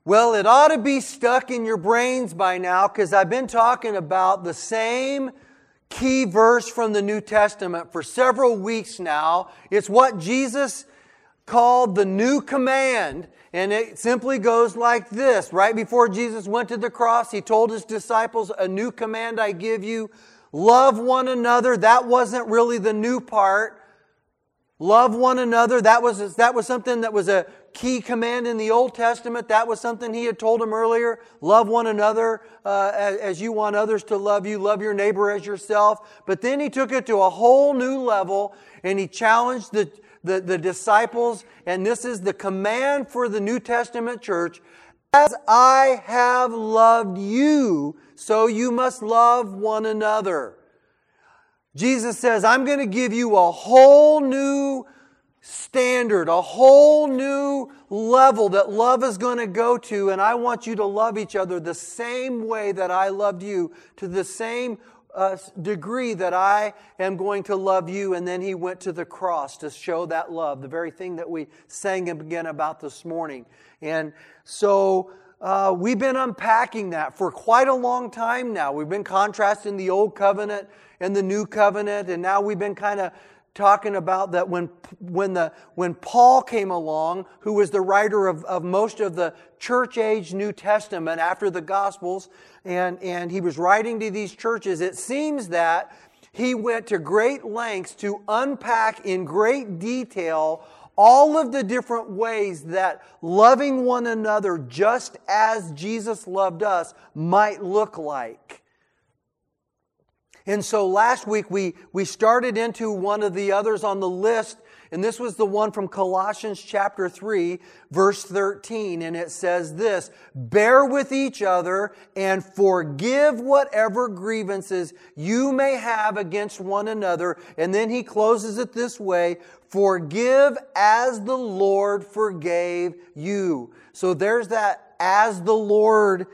Well, it ought to be stuck in your brains by now because I've been talking about the same key verse from the New Testament for several weeks now. It's what Jesus called the new command, and it simply goes like this. Right before Jesus went to the cross, He told His disciples, "A new command I give you, love one another." That wasn't really the new part. Love one another. That was something that was a key command in the Old Testament. That was something He had told them earlier. Love one another as you want others to love you. Love your neighbor as yourself. But then He took it to a whole new level, and He challenged the disciples. And this is the command for the New Testament church. As I have loved you, so you must love one another. Jesus says, I'm going to give you a whole new standard, a whole new level that love is going to go to, and I want you to love each other the same way that I loved you, to the same degree that I am going to love you. And then He went to the cross to show that love, the very thing that we sang again about this morning. And so we've been unpacking that for quite a long time now. We've been contrasting the Old Covenant and the New Covenant, and now we've been kind of talking about that when Paul came along, who was the writer of most of the church age New Testament after the Gospels, and he was writing to these churches, it seems that he went to great lengths to unpack in great detail all of the different ways that loving one another just as Jesus loved us might look like. And so last week we started into one of the others on the list, and this was the one from Colossians chapter 3, verse 13, and it says this, "Bear with each other and forgive whatever grievances you may have against one another." And then he closes it this way, "Forgive as the Lord forgave you." So there's that "as the Lord"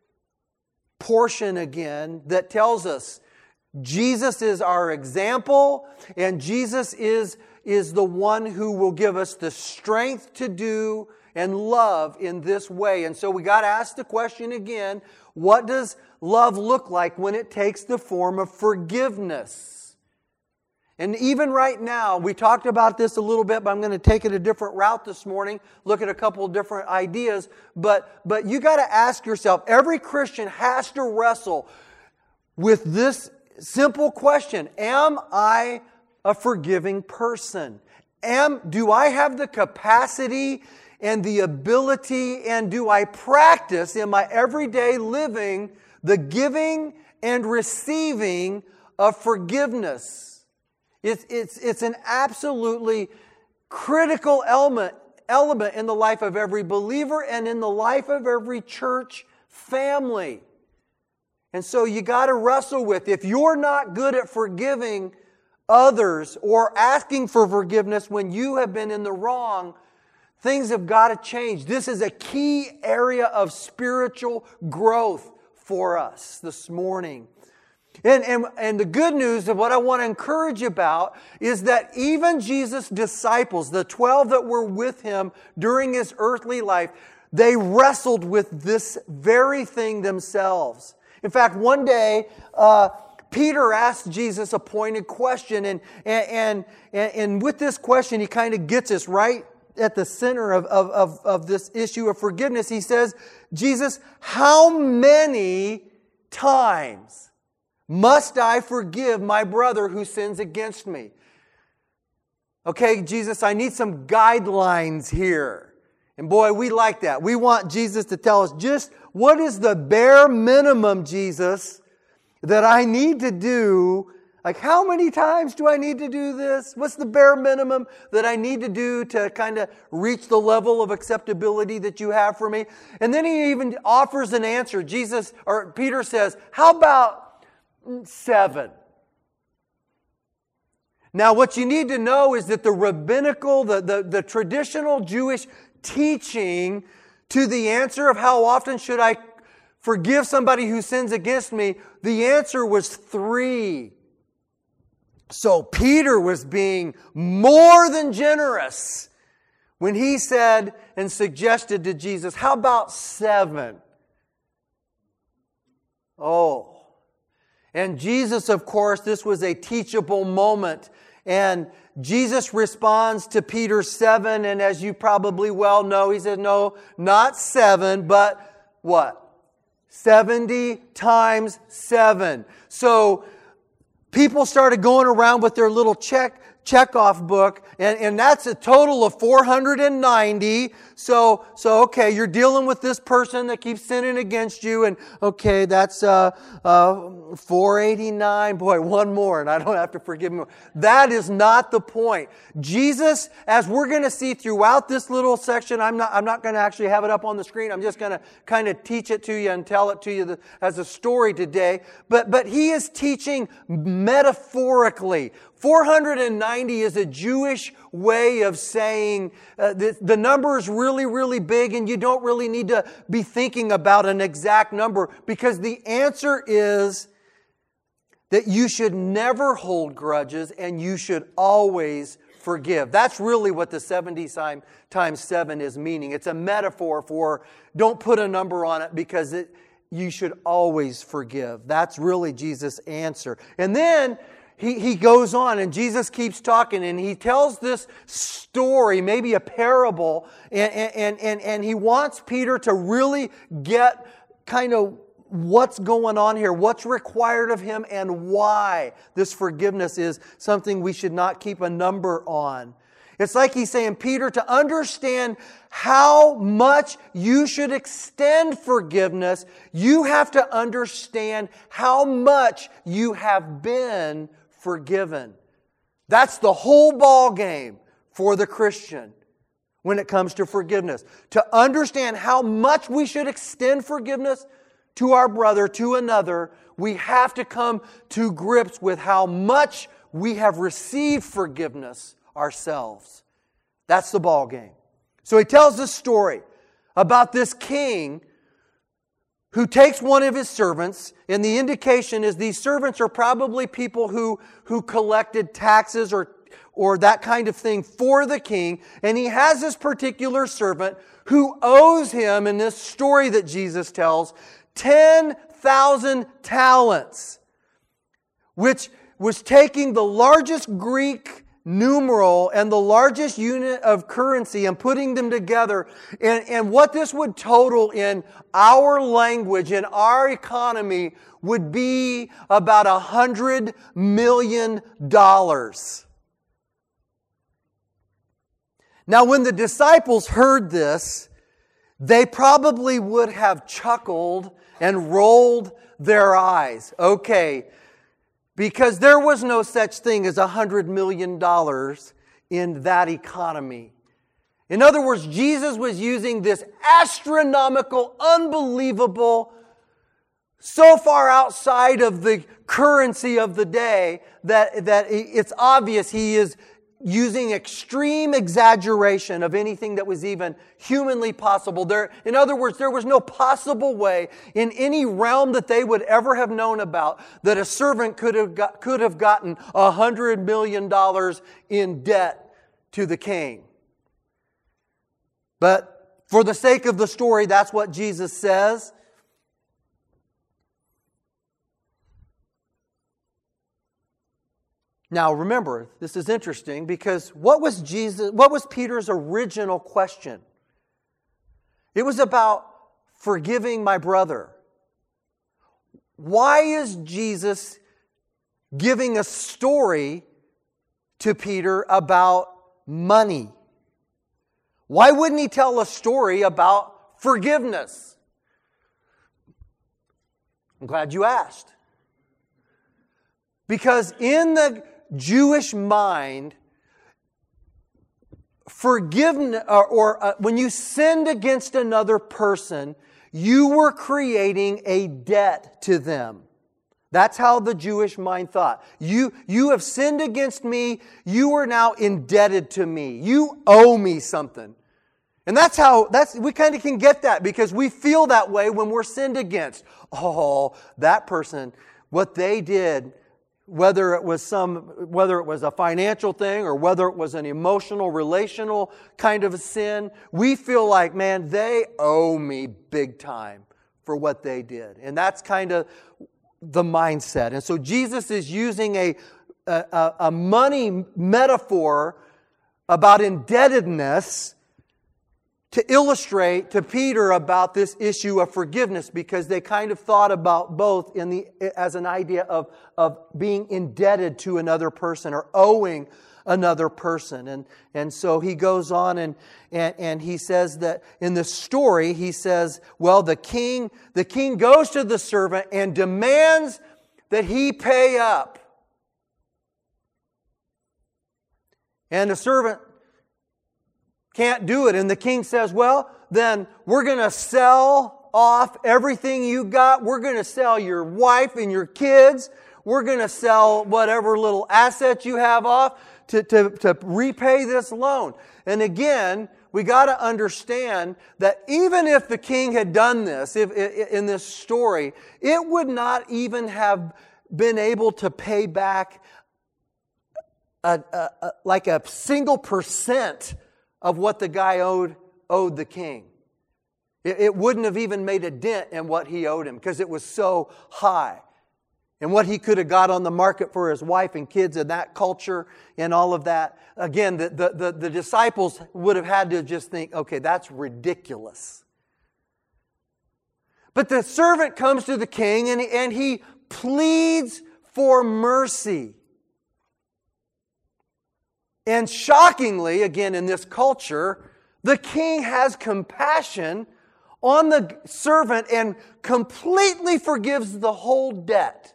portion again that tells us Jesus is our example, and Jesus is the one who will give us the strength to do and love in this way. And so we got to ask the question again, what does love look like when it takes the form of forgiveness? And even right now, we talked about this a little bit, but I'm going to take it a different route this morning, look at a couple of different ideas. But you got to ask yourself, every Christian has to wrestle with this simple question: am I a forgiving person? Do I have the capacity and the ability, and do I practice in my everyday living the giving and receiving of forgiveness? It's an absolutely critical element in the life of every believer and in the life of every church family. And so you got to wrestle with, if you're not good at forgiving others or asking for forgiveness when you have been in the wrong, things have got to change. This is a key area of spiritual growth for us this morning. And the good news of what I want to encourage you about is that even Jesus' disciples, the 12 that were with Him during His earthly life, they wrestled with this very thing themselves. In fact, one day, Peter asked Jesus a pointed question, and with this question, he kind of gets us right at the center of this issue of forgiveness. He says, "Jesus, how many times must I forgive my brother who sins against me?" Okay, Jesus, I need some guidelines here. And boy, we like that. We want Jesus to tell us just what is the bare minimum, Jesus, that I need to do. Like, how many times do I need to do this? What's the bare minimum that I need to do to kind of reach the level of acceptability that you have for me? And then he even offers an answer. Peter says, how about 7? Now, what you need to know is that the rabbinical, the traditional Jewish teaching to the answer of how often should I forgive somebody who sins against me, the answer was 3. So Peter was being more than generous when he said and suggested to Jesus, how about 7? Oh. And Jesus, of course, this was a teachable moment. And Jesus responds to Peter's 7, and as you probably well know, he says, no, not 7, but what? 70 times 7. So people started going around with their little check-off book, and that's a total of 490. So okay, you're dealing with this person that keeps sinning against you, and okay, that's 489. Boy, one more, and I don't have to forgive him. That is not the point. Jesus, as we're going to see throughout this little section, I'm not going to actually have it up on the screen. I'm just going to kind of teach it to you and tell it to you as a story today. But he is teaching metaphorically. 490 is a Jewish way of saying the number is really, really big, and you don't really need to be thinking about an exact number, because the answer is that you should never hold grudges and you should always forgive. That's really what the 70 times 7 is meaning. It's a metaphor for don't put a number on it, because you should always forgive. That's really Jesus' answer. And then He goes on, and Jesus keeps talking, and he tells this story, maybe a parable, and he wants Peter to really get kind of what's going on here, what's required of him, and why this forgiveness is something we should not keep a number on. It's like he's saying, Peter, to understand how much you should extend forgiveness, you have to understand how much you have been forgiven. That's the whole ball game for the Christian when it comes to forgiveness. To understand how much we should extend forgiveness to our brother, to another, we have to come to grips with how much we have received forgiveness ourselves. That's the ball game. So he tells this story about this king who takes one of his servants, and the indication is these servants are probably people who collected taxes or that kind of thing for the king, and he has this particular servant who owes him, in this story that Jesus tells, 10,000 talents, which was taking the largest Greek numeral and the largest unit of currency and putting them together. And what this would total in our language, in our economy, would be about $100 million. Now, when the disciples heard this, they probably would have chuckled and rolled their eyes. Okay, because there was no such thing as $100 million in that economy. In other words, Jesus was using this astronomical, unbelievable, so far outside of the currency of the day that it's obvious he is using extreme exaggeration of anything that was even humanly possible. In other words, there was no possible way in any realm that they would ever have known about that a servant could have gotten $100 million in debt to the king. But for the sake of the story, that's what Jesus says. Now remember, this is interesting because what was Peter's original question? It was about forgiving my brother. Why is Jesus giving a story to Peter about money? Why wouldn't he tell a story about forgiveness? I'm glad you asked. Because in the Jewish mind, forgiveness, when you sinned against another person, you were creating a debt to them. That's how the Jewish mind thought. You have sinned against me. You are now indebted to me. You owe me something. And we kind of can get that because we feel that way when we're sinned against. Oh, that person, what they did whether it was a financial thing or whether it was an emotional, relational kind of a sin, we feel like, man, they owe me big time for what they did. And that's kind of the mindset. And so Jesus is using a money metaphor about indebtedness to illustrate to Peter about this issue of forgiveness, because they kind of thought about both as an idea of being indebted to another person or owing another person. And so he goes on and he says that in the story, he says, well, the king goes to the servant and demands that he pay up. And the servant can't do it. And the king says, well, then we're going to sell off everything you got. We're going to sell your wife and your kids. We're going to sell whatever little assets you have off to repay this loan. And again, we got to understand that even if the king had done this, in this story, it would not even have been able to pay back like a single % of what the guy owed the king. It wouldn't have even made a dent in what he owed him because it was so high. And what he could have got on the market for his wife and kids in that culture and all of that. Again, the disciples would have had to just think, okay, that's ridiculous. But the servant comes to the king and he pleads for mercy. And shockingly, again, in this culture, the king has compassion on the servant and completely forgives the whole debt.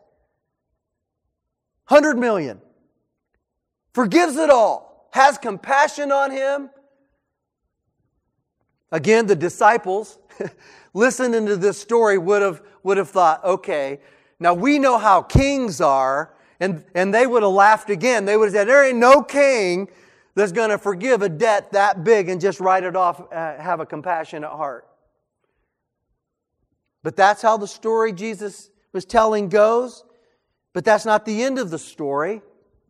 100 million. Forgives it all. Has compassion on him. Again, the disciples, listening to this story, would have thought, okay, now we know how kings are. And they would have laughed again. They would have said, there ain't no king that's going to forgive a debt that big and just write it off, have a compassionate heart. But that's how the story Jesus was telling goes. But that's not the end of the story.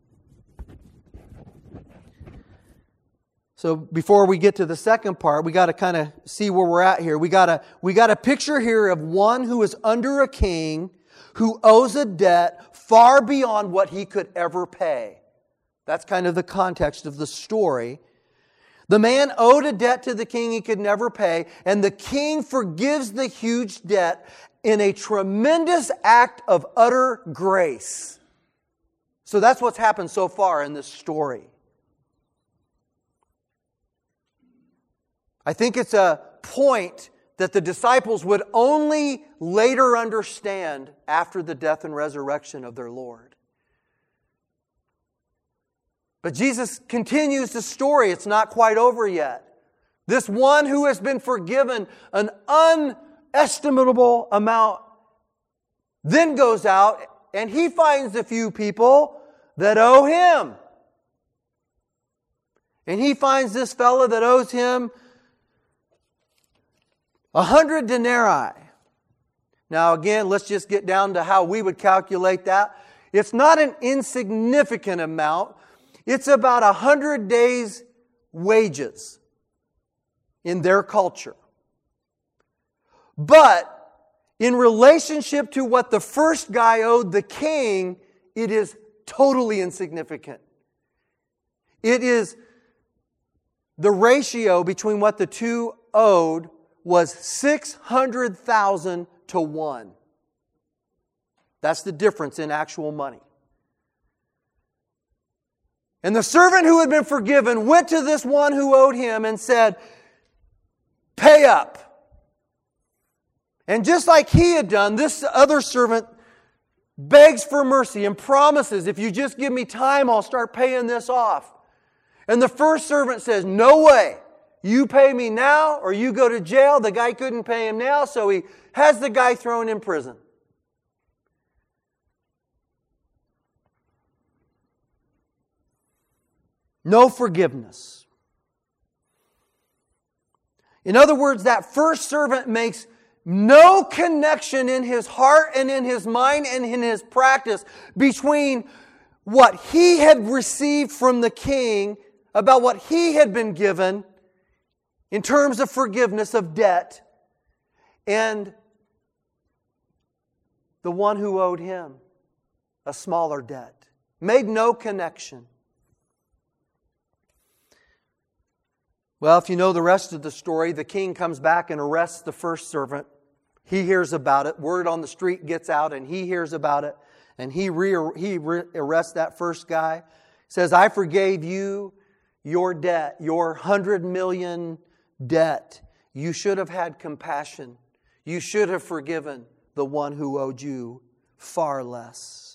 So before we get to the second part, we got to kind of see where we're at here. We got a picture here of one who is under a king who owes a debt far beyond what he could ever pay. That's kind of the context of the story. The man owed a debt to the king he could never pay, and the king forgives the huge debt in a tremendous act of utter grace. So that's what's happened so far in this story. I think it's a point that the disciples would only later understand after the death and resurrection of their Lord. But Jesus continues the story. It's not quite over yet. This one who has been forgiven an unestimable amount then goes out and he finds a few people that owe him. And he finds this fellow that owes him 100 denarii. Now again, let's just get down to how we would calculate that. It's not an insignificant amount. It's about 100 days' wages in their culture. But in relationship to what the first guy owed the king, it is totally insignificant. It is the ratio between what the two owed was 600,000 to 1. That's the difference in actual money. And the servant who had been forgiven went to this one who owed him and said, "Pay up." And just like he had done, this other servant begs for mercy and promises, if you just give me time, I'll start paying this off. And the first servant says, "No way. You pay me now or you go to jail." The guy couldn't pay him now, so he has the guy thrown in prison. No forgiveness. In other words, that first servant makes no connection in his heart and in his mind and in his practice between what he had received from the king, about what he had been given in terms of forgiveness of debt, and the one who owed him a smaller debt. Made no connection. Well, if you know the rest of the story, the king comes back and arrests the first servant. He hears about it. Word on the street gets out, and he hears about it. And he arrests that first guy. Says, I forgave you your debt, your 100 million debt. You should have had compassion. You should have forgiven the one who owed you far less.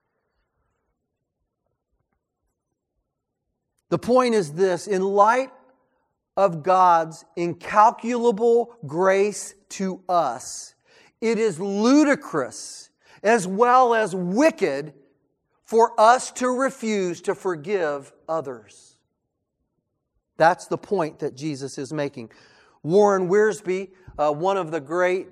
The point is this: in light of God's incalculable grace to us, it is ludicrous as well as wicked for us to refuse to forgive others. That's the point that Jesus is making. Warren Wiersbe, one of the great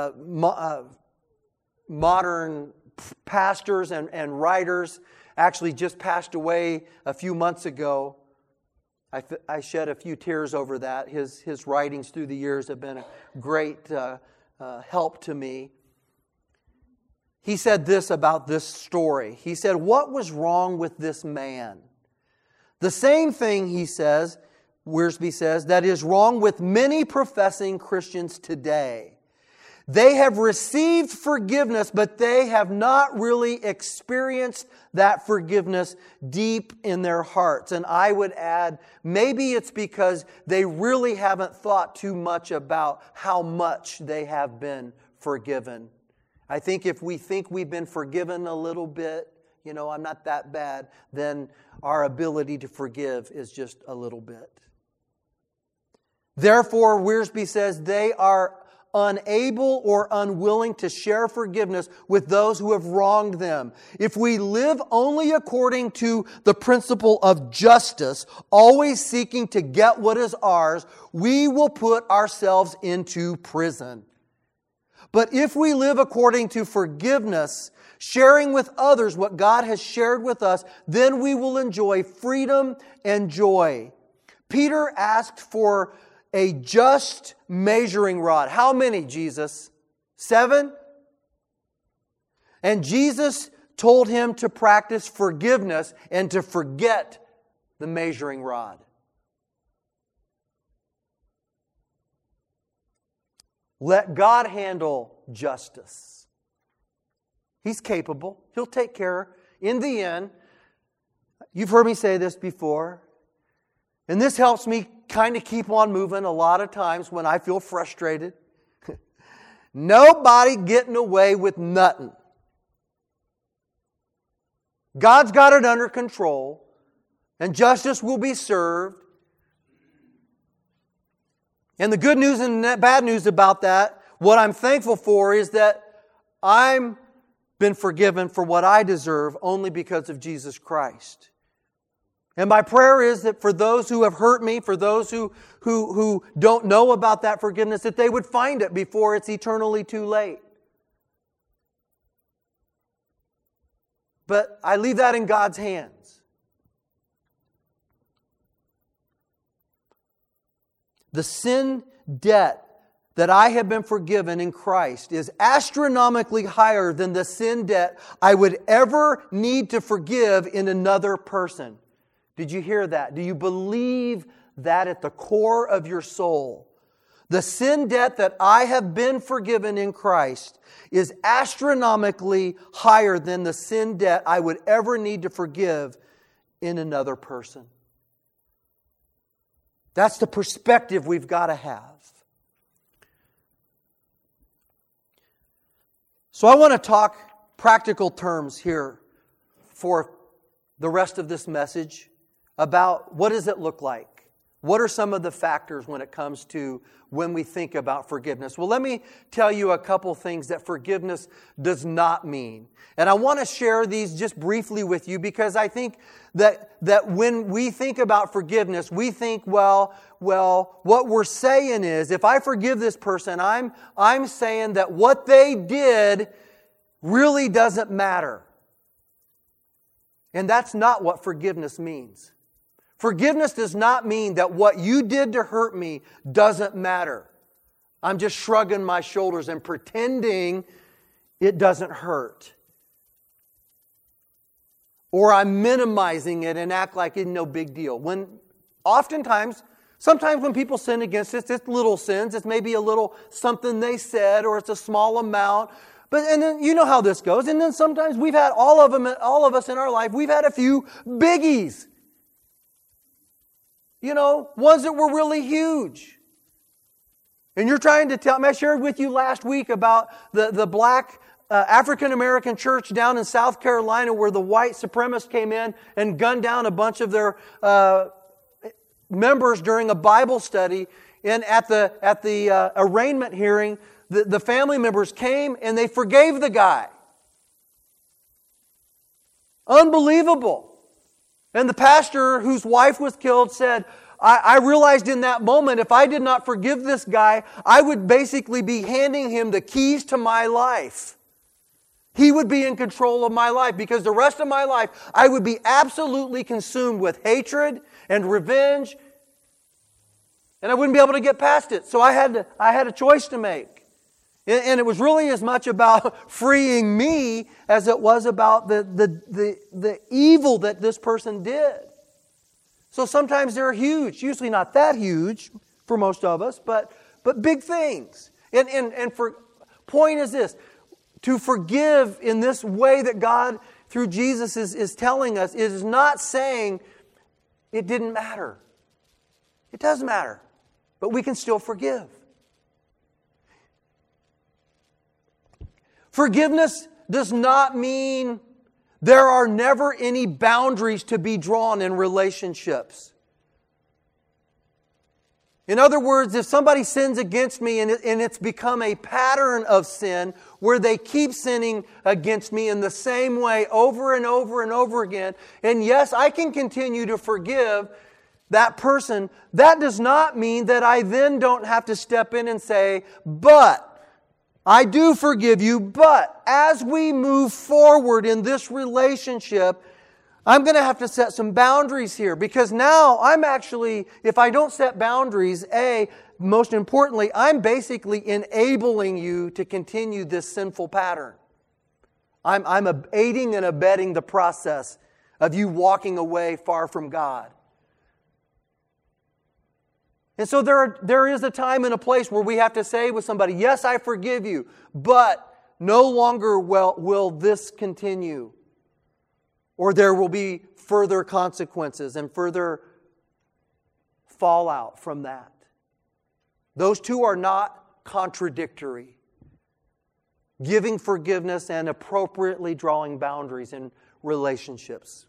modern pastors and writers, actually just passed away a few months ago. I shed a few tears over that. His writings through the years have been a great help to me. He said this about this story. He said, what was wrong with this man? The same thing, he says, Wiersbe says, that is wrong with many professing Christians today. They have received forgiveness, but they have not really experienced that forgiveness deep in their hearts. And I would add, maybe it's because they really haven't thought too much about how much they have been forgiven. I think if we think we've been forgiven a little bit, I'm not that bad, then our ability to forgive is just a little bit. Therefore, Wiersbe says, they are unable or unwilling to share forgiveness with those who have wronged them. If we live only according to the principle of justice, always seeking to get what is ours, we will put ourselves into prison. But if we live according to forgiveness, sharing with others what God has shared with us, then we will enjoy freedom and joy. Peter asked for a just measuring rod. How many, Jesus? 7? And Jesus told him to practice forgiveness and to forget the measuring rod. Let God handle justice. He's capable. He'll take care. In the end, you've heard me say this before, and this helps me kind of keep on moving a lot of times when I feel frustrated. Nobody getting away with nothing. God's got it under control, and justice will be served. And the good news and the bad news about that, what I'm thankful for is that I'm been forgiven for what I deserve only because of Jesus Christ. And my prayer is that for those who have hurt me, for those who don't know about that forgiveness, that they would find it before it's eternally too late. But I leave that in God's hands. The sin debt that I have been forgiven in Christ is astronomically higher than the sin debt I would ever need to forgive in another person. Did you hear that? Do you believe that at the core of your soul? The sin debt that I have been forgiven in Christ is astronomically higher than the sin debt I would ever need to forgive in another person. That's the perspective we've got to have. So I want to talk practical terms here for the rest of this message about what does it look like What are some of the factors when it comes to when we think about forgiveness? Well, let me tell you a couple things that forgiveness does not mean. And I want to share these just briefly with you because I think that when we think about forgiveness, we think, well, what we're saying is, if I forgive this person, I'm saying that what they did really doesn't matter. And that's not what forgiveness means. Forgiveness does not mean that what you did to hurt me doesn't matter. I'm just shrugging my shoulders and pretending it doesn't hurt. Or I'm minimizing it and act like it's no big deal. Sometimes when people sin against us, it's little sins. It's maybe a little something they said, or it's a small amount. And then you know how this goes. And then sometimes we've had all of us in our life, we've had a few biggies. Ones that were really huge. And you're trying to tell me, I shared with you last week about the black African-American church down in South Carolina where the white supremacists came in and gunned down a bunch of their members during a Bible study. And at the arraignment hearing, the family members came and they forgave the guy. Unbelievable. And the pastor whose wife was killed said, I realized in that moment, if I did not forgive this guy, I would basically be handing him the keys to my life. He would be in control of my life because the rest of my life, I would be absolutely consumed with hatred and revenge, and I wouldn't be able to get past it. So I had a choice to make. And it was really as much about freeing me as it was about the evil that this person did. So sometimes they're huge, usually not that huge for most of us, but big things. And point is this, to forgive in this way that God, through Jesus, is telling us, is not saying it didn't matter. It does matter, but we can still forgive. Forgiveness does not mean there are never any boundaries to be drawn in relationships. In other words, if somebody sins against me and it's become a pattern of sin where they keep sinning against me in the same way over and over and over again, and yes, I can continue to forgive that person, that does not mean that I then don't have to step in and say, but I do forgive you, but as we move forward in this relationship, I'm going to have to set some boundaries here because now I'm actually, if I don't set boundaries, most importantly, I'm basically enabling you to continue this sinful pattern. I'm aiding and abetting the process of you walking away far from God. And so there is a time and a place where we have to say with somebody, yes, I forgive you, but no longer will this continue. Or there will be further consequences and further fallout from that. Those two are not contradictory. Giving forgiveness and appropriately drawing boundaries in relationships.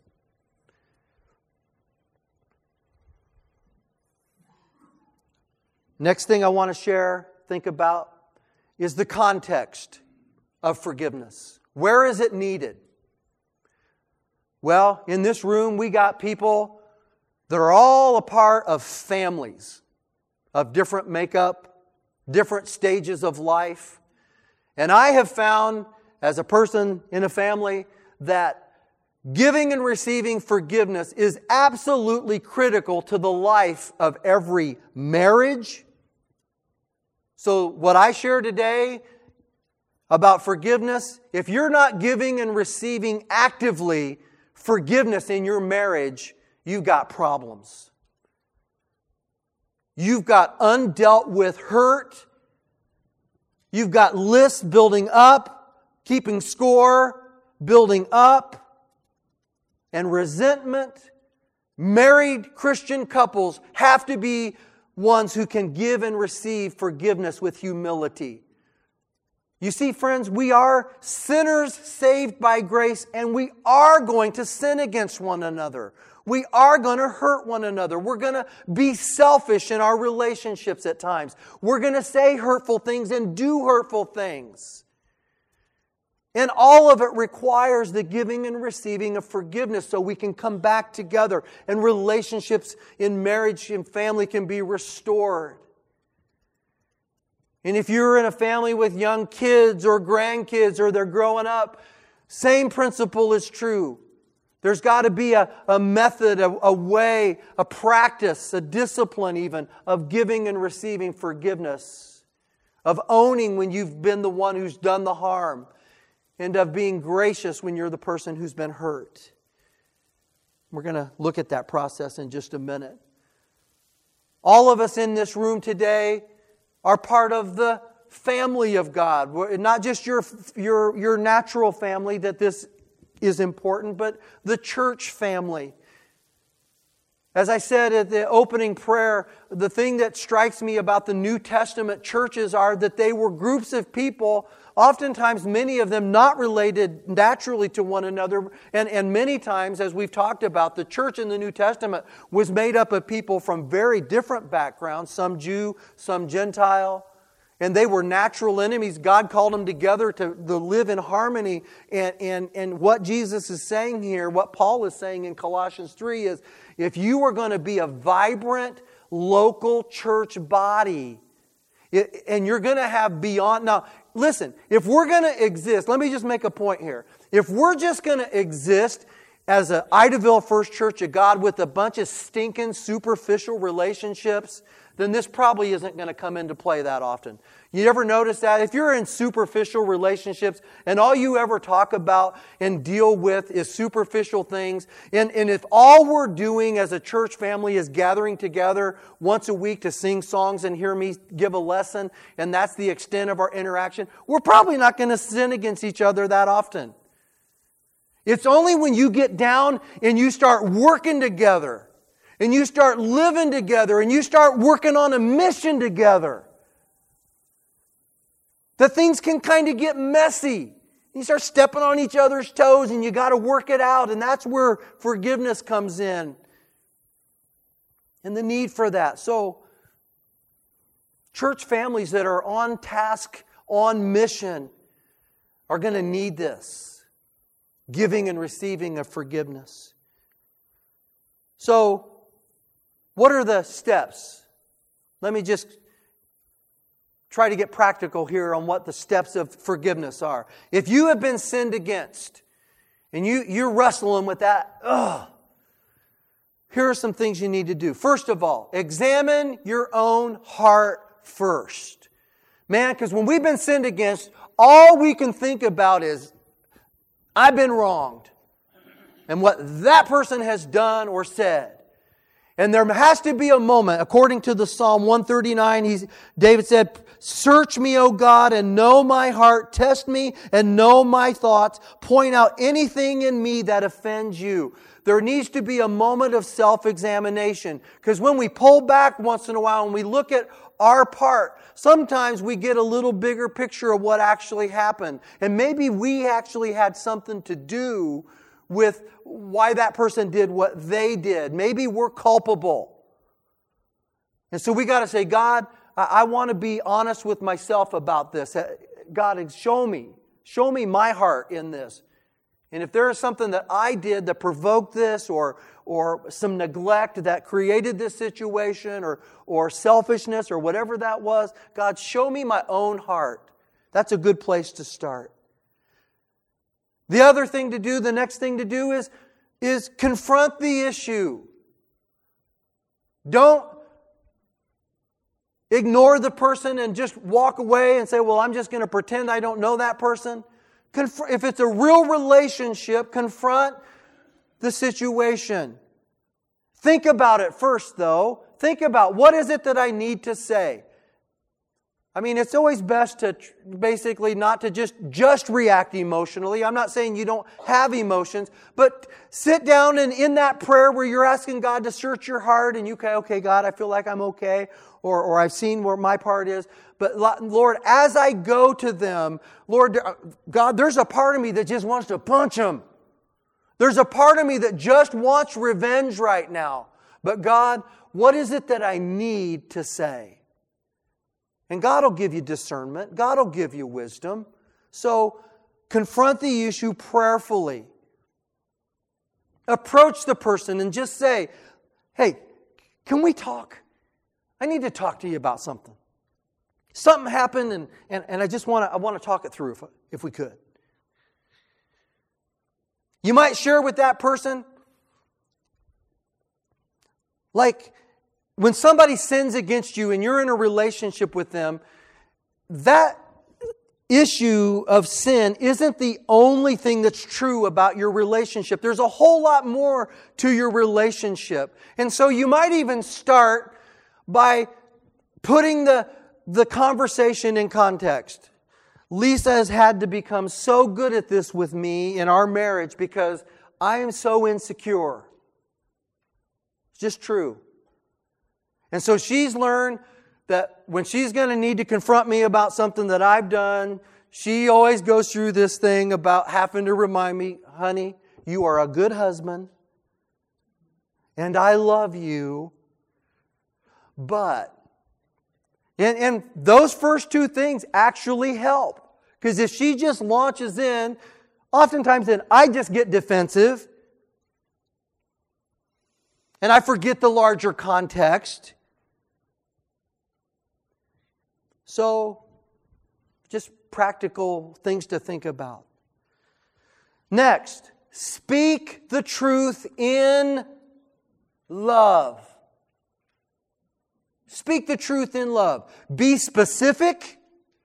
Next thing I want to share, think about, is the context of forgiveness. Where is it needed? Well, in this room, we got people that are all a part of families of different makeup, different stages of life. And I have found, as a person in a family, that giving and receiving forgiveness is absolutely critical to the life of every marriage. So what I share today about forgiveness, if you're not giving and receiving actively forgiveness in your marriage, you've got problems. You've got undealt with hurt. You've got lists building up, keeping score, building up, and resentment. Married Christian couples have to be ones who can give and receive forgiveness with humility. You see, friends, we are sinners saved by grace, and we are going to sin against one another. We are going to hurt one another. We're going to be selfish in our relationships at times. We're going to say hurtful things and do hurtful things. And all of it requires the giving and receiving of forgiveness so we can come back together and relationships in marriage and family can be restored. And if you're in a family with young kids or grandkids or they're growing up, same principle is true. There's got to be a method, a way, a practice, a discipline even of giving and receiving forgiveness, of owning when you've been the one who's done the harm, and of being gracious when you're the person who's been hurt. We're going to look at that process in just a minute. All of us in this room today are part of the family of God. Not just your natural family that this is important, but the church family. As I said at the opening prayer, the thing that strikes me about the New Testament churches are that they were groups of people, oftentimes many of them not related naturally to one another, and many times, as we've talked about, the church in the New Testament was made up of people from very different backgrounds, some Jew, some Gentile, and they were natural enemies. God called them together to live in harmony. And what Jesus is saying here, what Paul is saying in Colossians 3 is, if you are going to be a vibrant local church body, and you're going to have beyond... Now, listen, if we're going to exist, let me just make a point here. If we're just going to exist as an Idaville First Church of God with a bunch of stinking superficial relationships, then this probably isn't going to come into play that often. You ever notice that? If you're in superficial relationships and all you ever talk about and deal with is superficial things, and if all we're doing as a church family is gathering together once a week to sing songs and hear me give a lesson, and that's the extent of our interaction, we're probably not going to sin against each other that often. It's only when you get down and you start working together, and you start living together, and you start working on a mission together, that things can kind of get messy. You start stepping on each other's toes, and you got to work it out, and that's where forgiveness comes in, and the need for that. So, church families that are on task, on mission, are going to need this giving and receiving of forgiveness. So, what are the steps? Let me just try to get practical here on what the steps of forgiveness are. If you have been sinned against, and you're wrestling with that, here are some things you need to do. First of all, examine your own heart first. Man, because when we've been sinned against, all we can think about is, I've been wronged. And what that person has done or said. And there has to be a moment, according to the Psalm 139, David said, "Search me, O God, and know my heart. Test me and know my thoughts. Point out anything in me that offends you." There needs to be a moment of self-examination. Because when we pull back once in a while and we look at our part, sometimes we get a little bigger picture of what actually happened. And maybe we actually had something to do with why that person did what they did. Maybe we're culpable. And so we got to say, God, I want to be honest with myself about this. God, show me my heart in this. And if there is something that I did that provoked this, or some neglect that created this situation, or selfishness, or whatever that was, God, show me my own heart. That's a good place to start. The other thing to do, the next thing to do is confront the issue. Don't ignore the person and just walk away and say, well, I'm just going to pretend I don't know that person. If it's a real relationship, confront the situation. Think about it first, though. Think about, what is it that I need to say? I mean, it's always best to basically not to just react emotionally. I'm not saying you don't have emotions, but sit down and in that prayer where you're asking God to search your heart and you say, okay, God, I feel like I'm okay, or I've seen where my part is. But Lord, as I go to them, Lord, God, there's a part of me that just wants to punch them. There's a part of me that just wants revenge right now. But God, what is it that I need to say? And God will give you discernment. God will give you wisdom. So confront the issue prayerfully. Approach the person and just say, hey, can we talk? I need to talk to you about something. Something happened and I just want to talk it through if we could. You might share with that person, like when somebody sins against you and you're in a relationship with them, that issue of sin isn't the only thing that's true about your relationship. There's a whole lot more to your relationship. And so you might even start by putting the conversation in context. Lisa has had to become so good at this with me in our marriage because I am so insecure. It's just true. And so she's learned that when she's going to need to confront me about something that I've done, she always goes through this thing about having to remind me, honey, you are a good husband, and I love you, but... And those first two things actually help. Because if she just launches in, oftentimes then I just get defensive, and I forget the larger context. So, just practical things to think about. Next, speak the truth in love. Speak the truth in love. Be specific.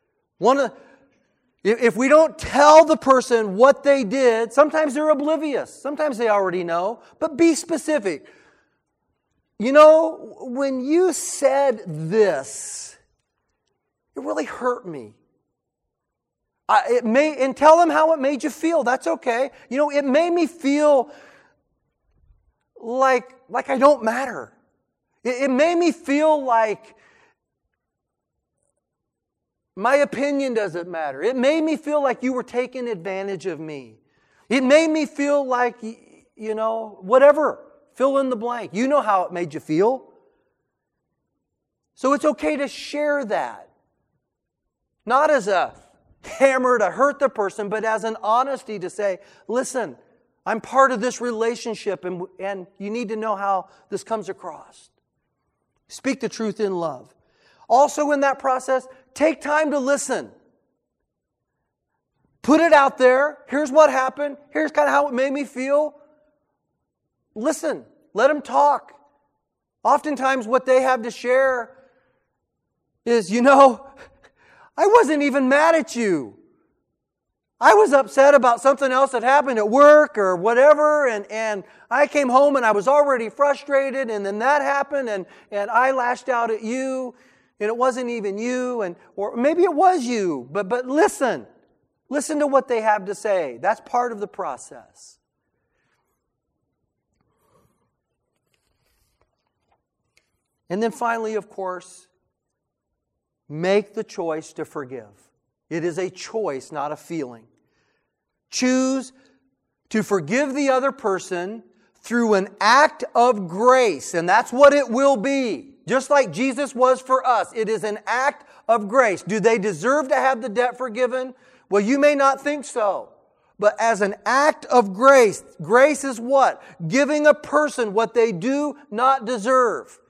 If we don't tell the person what they did, sometimes they're oblivious. Sometimes they already know. But be specific. You know, when you said this, it really hurt me. And tell them how it made you feel. That's okay. You know, it made me feel like I don't matter. It made me feel like my opinion doesn't matter. It made me feel like you were taking advantage of me. It made me feel like, you know, whatever. Fill in the blank. You know how it made you feel. So it's okay to share that. Not as a hammer to hurt the person, but as an honesty to say, listen, I'm part of this relationship and you need to know how this comes across. Speak the truth in love. Also in that process, take time to listen. Put it out there. Here's what happened. Here's kind of how it made me feel. Listen. Let them talk. Oftentimes what they have to share is, you know, I wasn't even mad at you. I was upset about something else that happened at work or whatever, and I came home and I was already frustrated, and then that happened, and I lashed out at you, and it wasn't even you, or maybe it was you, but listen. Listen to what they have to say. That's part of the process. And then finally, of course, make the choice to forgive. It is a choice, not a feeling. Choose to forgive the other person through an act of grace. And that's what it will be. Just like Jesus was for us. It is an act of grace. Do they deserve to have the debt forgiven? Well, you may not think so. But as an act of grace, grace is what? Giving a person what they do not deserve.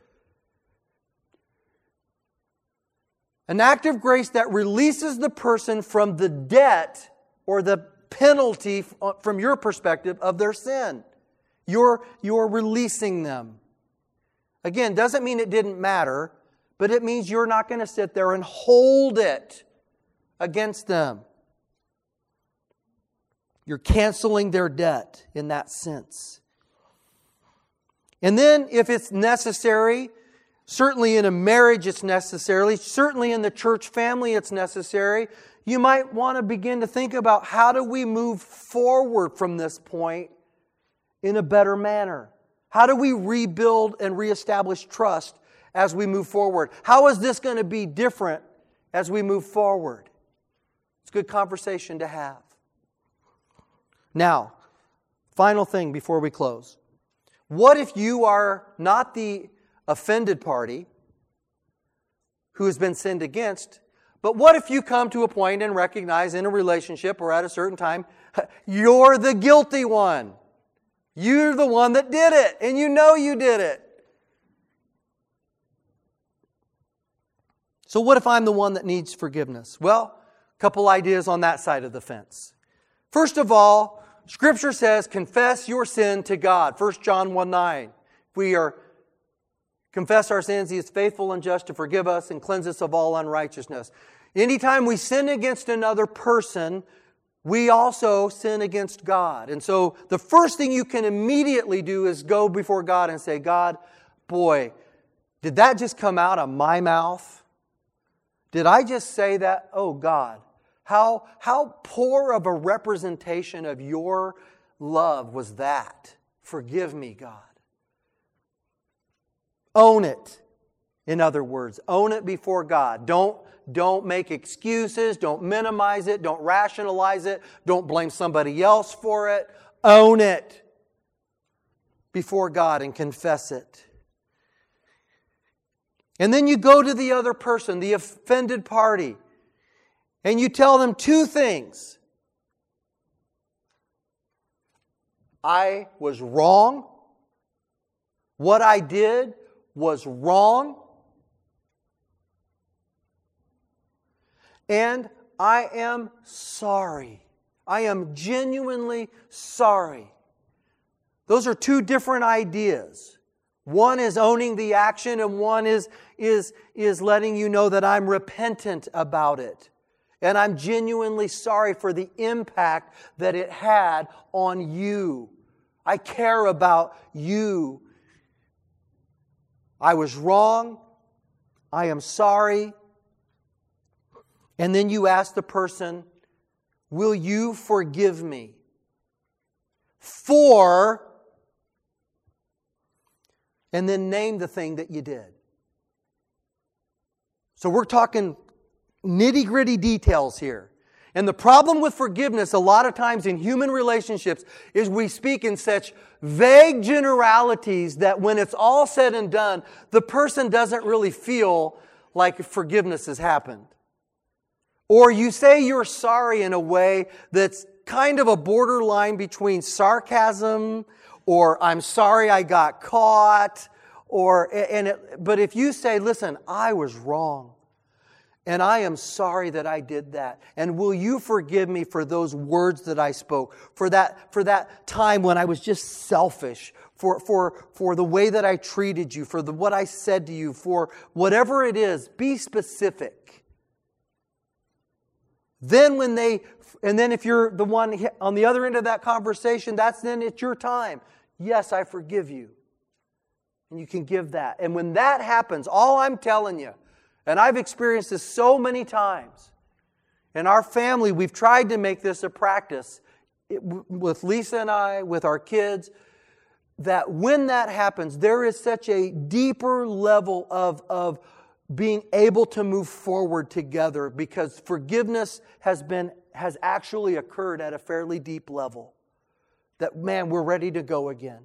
An act of grace that releases the person from the debt or the penalty, from your perspective, of their sin. You're releasing them. Again, doesn't mean it didn't matter, but it means you're not going to sit there and hold it against them. You're canceling their debt in that sense. And then, if it's necessary, certainly in a marriage it's necessary, certainly in the church family it's necessary, you might want to begin to think about how do we move forward from this point in a better manner? How do we rebuild and reestablish trust as we move forward? How is this going to be different as we move forward? It's a good conversation to have. Now, Final thing before we close. What if you are not the offended party who has been sinned against, but what if you come to a point and recognize in a relationship or at a certain time, you're the guilty one. You're the one that did it, and you know you did it. So what if I'm the one that needs forgiveness? Well, a couple ideas on that side of the fence. First of all, Scripture says, confess your sin to God. 1 John 1:9. If we confess our sins, He is faithful and just to forgive us and cleanse us of all unrighteousness. Anytime we sin against another person, we also sin against God. And so the first thing you can immediately do is go before God and say, God, boy, did that just come out of my mouth? Did I just say that? Oh, God, how poor of a representation of your love was that? Forgive me, God. Own it. In other words, own it before God. Don't make excuses. Don't minimize it. Don't rationalize it. Don't blame somebody else for it. Own it before God and confess it. And then you go to the other person, the offended party, and you tell them two things. I was wrong. What I did was wrong. And I am sorry. I am genuinely sorry. Those are two different ideas. One is owning the action, and one is letting you know that I'm repentant about it. And I'm genuinely sorry for the impact that it had on you. I care about you. I was wrong. I am sorry. And then you ask the person, will you forgive me for... And then name the thing that you did. So we're talking nitty-gritty details here. And the problem with forgiveness a lot of times in human relationships is we speak in such vague generalities that when it's all said and done, the person doesn't really feel like forgiveness has happened. Or you say you're sorry in a way that's kind of a borderline between sarcasm or I'm sorry I got caught, but if you say, listen, I was wrong, and I am sorry that I did that, and will you forgive me for those words that I spoke, for that time when I was just selfish, for the way that I treated you, for what I said to you, for whatever it is, be specific. Then if you're the one on the other end of that conversation, then it's your time. Yes, I forgive you. And you can give that. And when that happens, all I'm telling you, and I've experienced this so many times, in our family, we've tried to make this a practice with Lisa and I, with our kids, that when that happens, there is such a deeper level of being able to move forward together because forgiveness has actually occurred at a fairly deep level. That, man, we're ready to go again.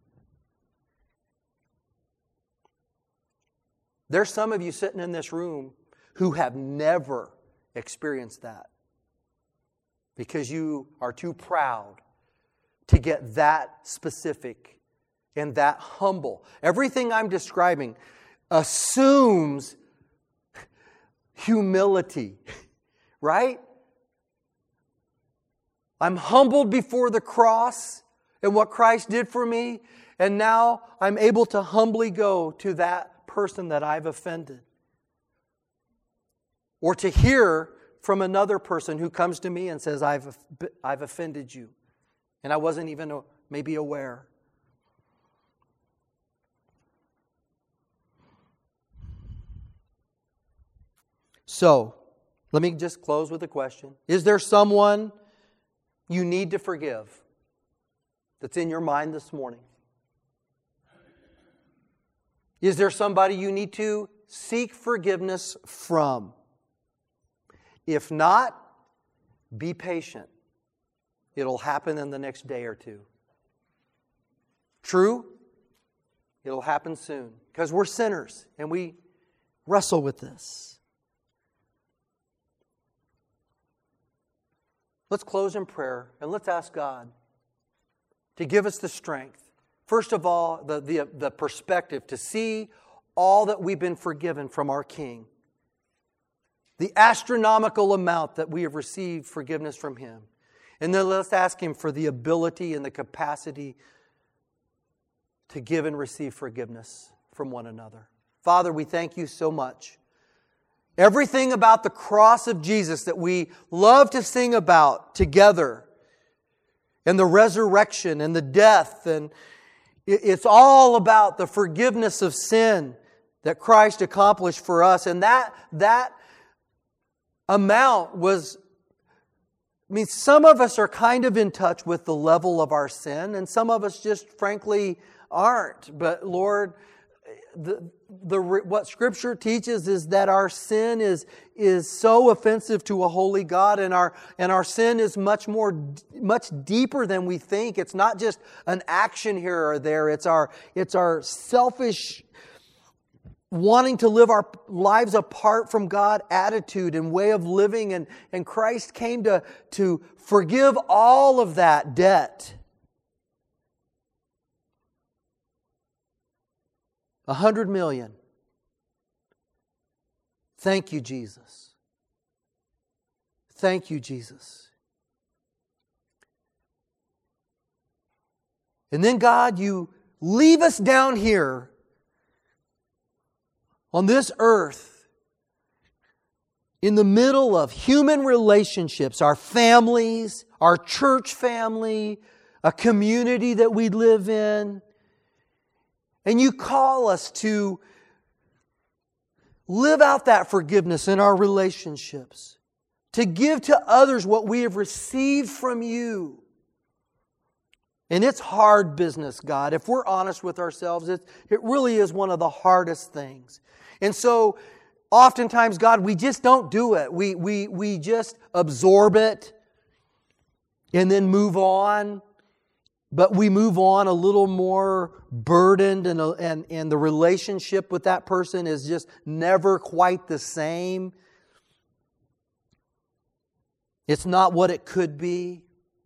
There's some of you sitting in this room who have never experienced that because you are too proud to get that specific and that humble. Everything I'm describing assumes humility, right? I'm humbled before the cross and what Christ did for me, and now I'm able to humbly go to that person that I've offended. Or to hear from another person who comes to me and says, I've offended you, and I wasn't even maybe aware. So, let me just close with a question. Is there someone you need to forgive that's in your mind this morning? Is there somebody you need to seek forgiveness from? If not, be patient. It'll happen in the next day or two. True, it'll happen soon because we're sinners and we wrestle with this. Let's close in prayer and let's ask God to give us the strength. First of all, the perspective to see all that we've been forgiven from our King. The astronomical amount that we have received forgiveness from Him. And then let's ask Him for the ability and the capacity to give and receive forgiveness from one another. Father, we thank You so much. Everything about the cross of Jesus that we love to sing about together, and the resurrection and the death, and it's all about the forgiveness of sin that Christ accomplished for us. And that amount was, some of us are kind of in touch with the level of our sin, and some of us just frankly aren't. But Lord, what Scripture teaches is that our sin is so offensive to a holy God, and our sin is much deeper than we think. It's not just an action here or there. It's our selfish wanting to live our lives apart from God attitude and way of living, and Christ came to forgive all of that debt. 100 million. Thank You, Jesus. Thank You, Jesus. And then, God, You leave us down here on this earth in the middle of human relationships, our families, our church family, a community that we live in. And You call us to live out that forgiveness in our relationships, to give to others what we have received from You. And it's hard business, God. If we're honest with ourselves, it really is one of the hardest things. And so, oftentimes, God, we just don't do it. We just absorb it and then move on. But we move on a little more burdened, and the relationship with that person is just never quite the same. It's not what it could be.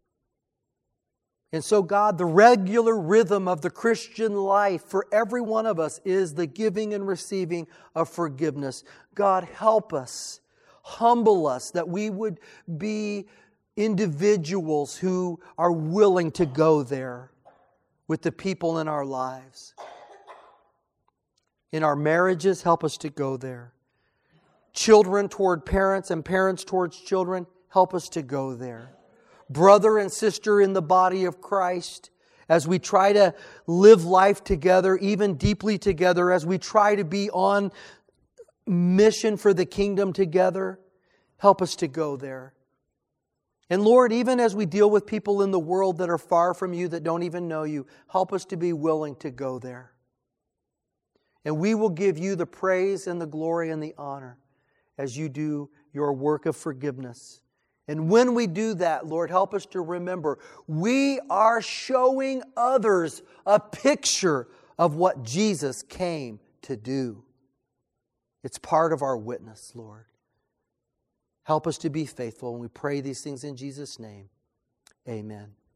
And so, God, the regular rhythm of the Christian life for every one of us is the giving and receiving of forgiveness. God, help us, humble us, that we would be individuals who are willing to go there with the people in our lives. In our marriages, help us to go there. Children toward parents and parents towards children, help us to go there. Brother and sister in the body of Christ, as we try to live life together, even deeply together, as we try to be on mission for the kingdom together, help us to go there. And Lord, even as we deal with people in the world that are far from You, that don't even know You, help us to be willing to go there. And we will give You the praise and the glory and the honor as You do Your work of forgiveness. And when we do that, Lord, help us to remember we are showing others a picture of what Jesus came to do. It's part of our witness, Lord. Help us to be faithful, and we pray these things in Jesus' name. Amen.